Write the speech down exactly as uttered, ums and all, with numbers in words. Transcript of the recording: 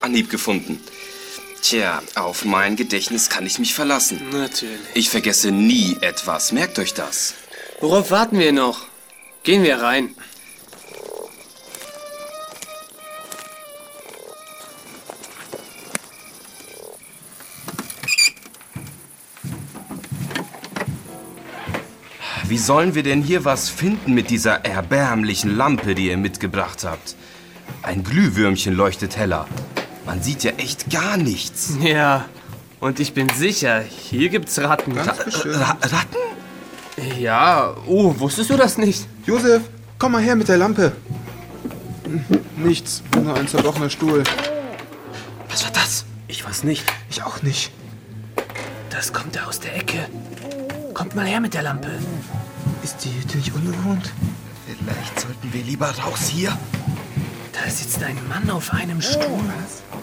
Anhieb gefunden. Tja, auf mein Gedächtnis kann ich mich verlassen. Natürlich. Ich vergesse nie etwas. Merkt euch das. Worauf warten wir noch? Gehen wir rein. Wie sollen wir denn hier was finden mit dieser erbärmlichen Lampe, die ihr mitgebracht habt? Ein Glühwürmchen leuchtet heller. Man sieht ja echt gar nichts. Ja, und ich bin sicher, hier gibt's Ratten. Ganz bestimmt. Ra Ratten? Ja, oh, wusstest du das nicht? Josef, komm mal her mit der Lampe. Nichts, nur ein zerbrochener Stuhl. Was war das? Ich weiß nicht. Ich auch nicht. Das kommt da aus der Ecke. Kommt mal her mit der Lampe. Ist die Hütte nicht unbewohnt? Vielleicht sollten wir lieber raus hier. Da sitzt ein Mann auf einem Stuhl.